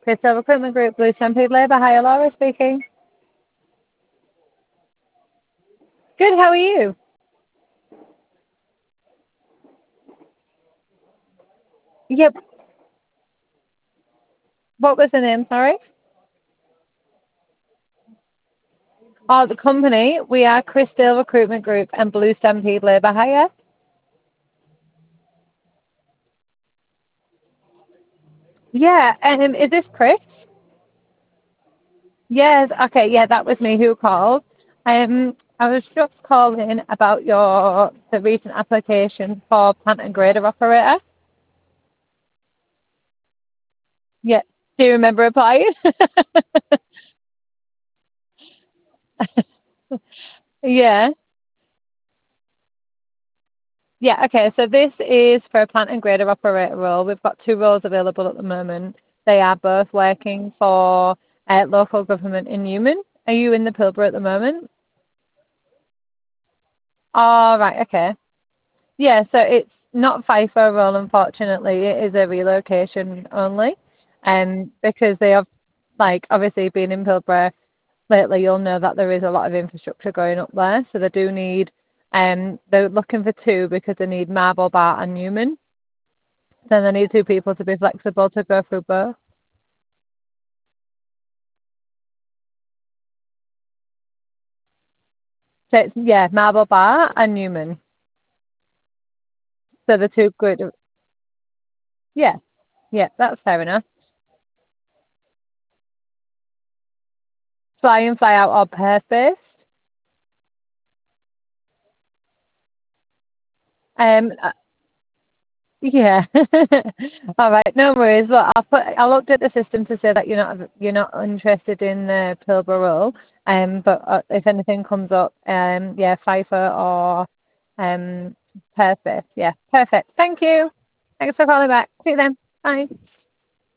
Crystal Recruitment Group, Blue Stampede Labour. Hi, Laura speaking. Good, how are you? Yep. What was the name, sorry? Oh, the company. We are Crystal Recruitment Group and Blue Stampede Labour Hire. Yeah, is this Chris? Yes, okay, yeah, that was me who called. I was just calling about the recent application for plant and grader operator. Yeah, do you remember applying? Yeah. Yeah, okay, so this is for a plant and grader operator role. We've got two roles available at the moment. They are both working for local government in Newman. Are you in the Pilbara at the moment? Oh, right, okay. Yeah, so it's not FIFO role, unfortunately. It is a relocation only. Because they have, like, obviously being in Pilbara lately, you'll know that there is a lot of infrastructure going up there. So they do need, they're looking for two because they need Marble Bar and Newman. Then they need two people to be flexible to go through both. So it's, yeah, Marble Bar and Newman. So the two good, yeah, yeah, that's fair enough. Fly in, fly out or Perth based. Um, yeah. All right, no worries. Well, I'll update the system to say that you're not interested in the Pilbara role. But if anything comes up, yeah, Pfeiffer or Perth based. Yeah, perfect. Thank you. Thanks for calling back. See you then. Bye.